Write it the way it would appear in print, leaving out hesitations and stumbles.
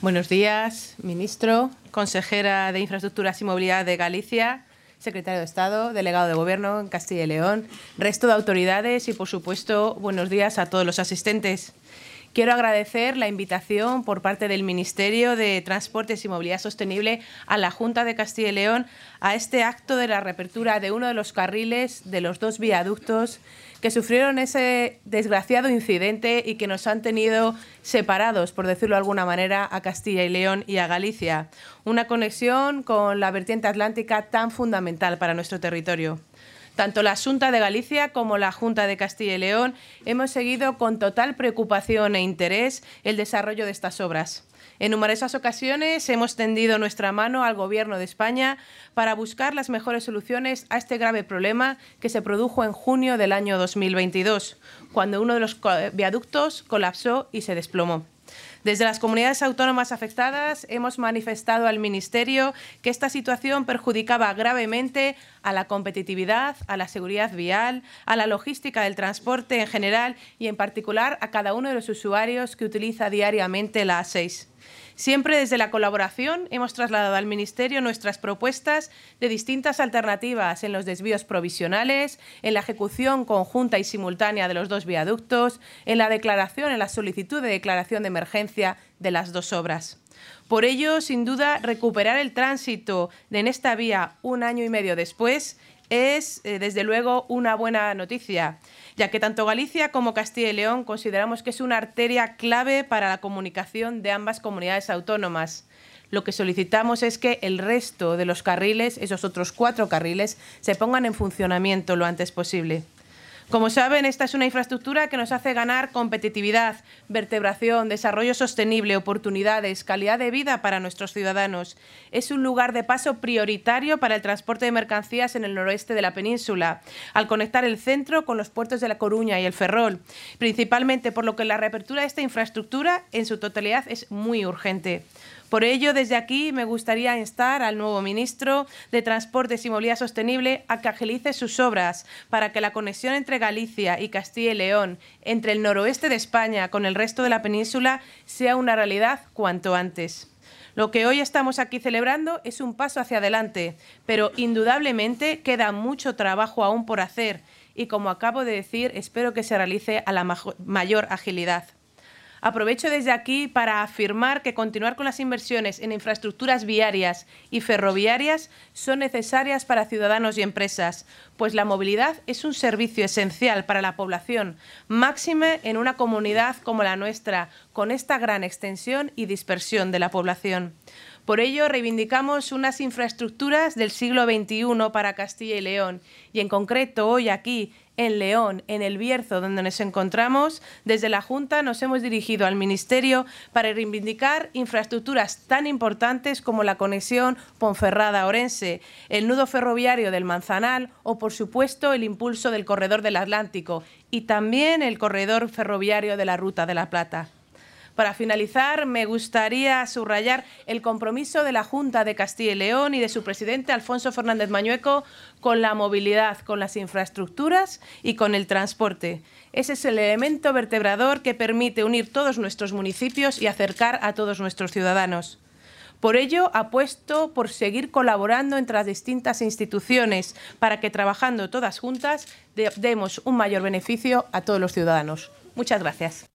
Buenos días, ministro, consejera de Infraestructuras y Movilidad de Galicia, secretario de Estado, delegado de Gobierno en Castilla y León, resto de autoridades y, por supuesto, buenos días a todos los asistentes. Quiero agradecer la invitación por parte del Ministerio de Transportes y Movilidad Sostenible a la Junta de Castilla y León a este acto de la reapertura de uno de los carriles de los dos viaductos que sufrieron ese desgraciado incidente y que nos han tenido separados, por decirlo de alguna manera, a Castilla y León y a Galicia. Una conexión con la vertiente atlántica tan fundamental para nuestro territorio. Tanto la Xunta de Galicia como la Junta de Castilla y León hemos seguido con total preocupación e interés el desarrollo de estas obras. En numerosas ocasiones hemos tendido nuestra mano al Gobierno de España para buscar las mejores soluciones a este grave problema que se produjo en junio del año 2022, cuando uno de los viaductos colapsó y se desplomó. Desde las comunidades autónomas afectadas hemos manifestado al Ministerio que esta situación perjudicaba gravemente a la competitividad, a la seguridad vial, a la logística del transporte en general y en particular a cada uno de los usuarios que utiliza diariamente la A6. Siempre desde la colaboración hemos trasladado al Ministerio nuestras propuestas de distintas alternativas en los desvíos provisionales, en la ejecución conjunta y simultánea de los dos viaductos, en la solicitud de declaración de emergencia de las dos obras. Por ello, sin duda, recuperar el tránsito en esta vía un año y medio después es, desde luego, una buena noticia, ya que tanto Galicia como Castilla y León consideramos que es una arteria clave para la comunicación de ambas comunidades autónomas. Lo que solicitamos es que el resto de los carriles, esos otros 4 carriles, se pongan en funcionamiento lo antes posible. Como saben, esta es una infraestructura que nos hace ganar competitividad, vertebración, desarrollo sostenible, oportunidades, calidad de vida para nuestros ciudadanos. Es un lugar de paso prioritario para el transporte de mercancías en el noroeste de la península, al conectar el centro con los puertos de La Coruña y el Ferrol, principalmente por lo que la reapertura de esta infraestructura en su totalidad es muy urgente. Por ello, desde aquí me gustaría instar al nuevo ministro de Transportes y Movilidad Sostenible a que agilice sus obras para que la conexión entre Galicia y Castilla y León, entre el noroeste de España con el resto de la península, sea una realidad cuanto antes. Lo que hoy estamos aquí celebrando es un paso hacia adelante, pero indudablemente queda mucho trabajo aún por hacer y, como acabo de decir, espero que se realice a la mayor agilidad. Aprovecho desde aquí para afirmar que continuar con las inversiones en infraestructuras viarias y ferroviarias son necesarias para ciudadanos y empresas, pues la movilidad es un servicio esencial para la población, máxime en una comunidad como la nuestra, con esta gran extensión y dispersión de la población. Por ello, reivindicamos unas infraestructuras del siglo XXI para Castilla y León y, en concreto, hoy aquí, en León, en El Bierzo, donde nos encontramos, desde la Junta nos hemos dirigido al Ministerio para reivindicar infraestructuras tan importantes como la conexión Ponferrada-Orense, el nudo ferroviario del Manzanal o, por supuesto, el impulso del Corredor del Atlántico y también el corredor ferroviario de la Ruta de la Plata. Para finalizar, me gustaría subrayar el compromiso de la Junta de Castilla y León y de su presidente, Alfonso Fernández Mañueco, con la movilidad, con las infraestructuras y con el transporte. Ese es el elemento vertebrador que permite unir todos nuestros municipios y acercar a todos nuestros ciudadanos. Por ello, apuesto por seguir colaborando entre las distintas instituciones para que, trabajando todas juntas, demos un mayor beneficio a todos los ciudadanos. Muchas gracias.